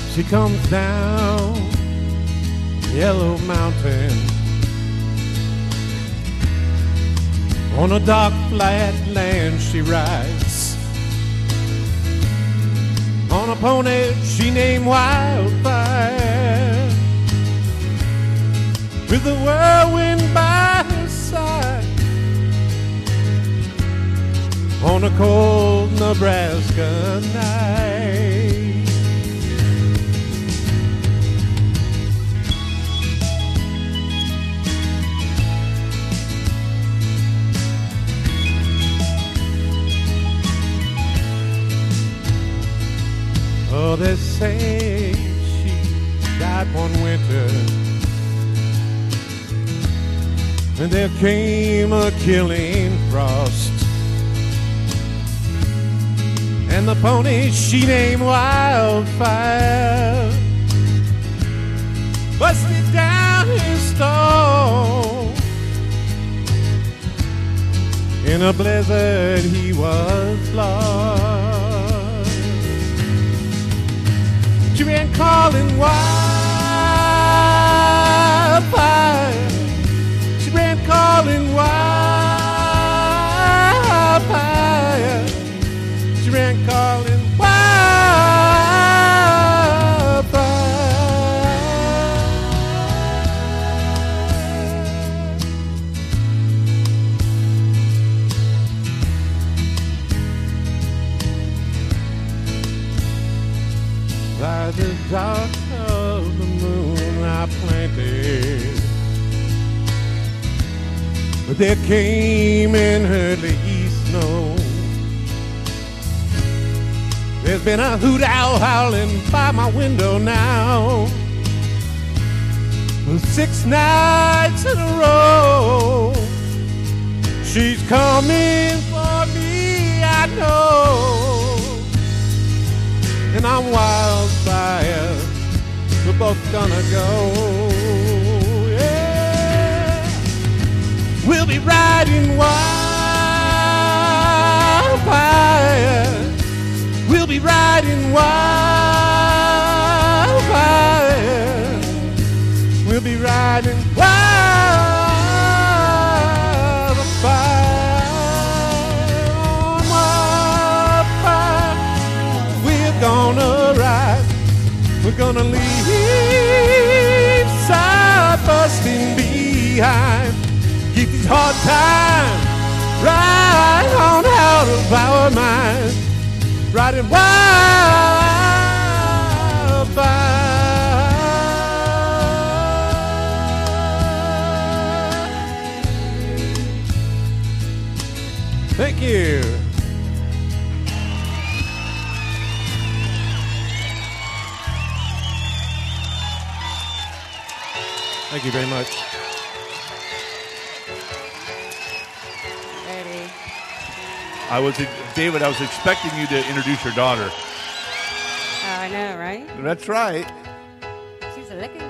She comes down Yellow Mountain on a dark flat land she rides on a pony she named Wildfire, with the whirlwind by her side on a cold Nebraska night. Oh, they say she died one winter, and there came a killing frost, and the pony she named Wildfire busted down his stall. In a blizzard he was lost. She ran calling Wildfire. She ran calling Wildfire. She ran calling Wildfire. By the dark of the moon I planted, but there came and hurriedly snow. There's been a hoot owl howling by my window now for 6 nights in a row. She's coming for me, I know, and I'm Wildfire. We're both gonna go, yeah. We'll be riding Wildfire. We'll be riding Wildfire. We'll be riding Wildfire. We're gonna ride. We're gonna leave side busting behind. Keep these hard times right on out of our minds. Riding Wildfire. Thank you. Thank you very much. Eddie. David, I was expecting you to introduce your daughter. Oh, I know, right? That's right. She's a licking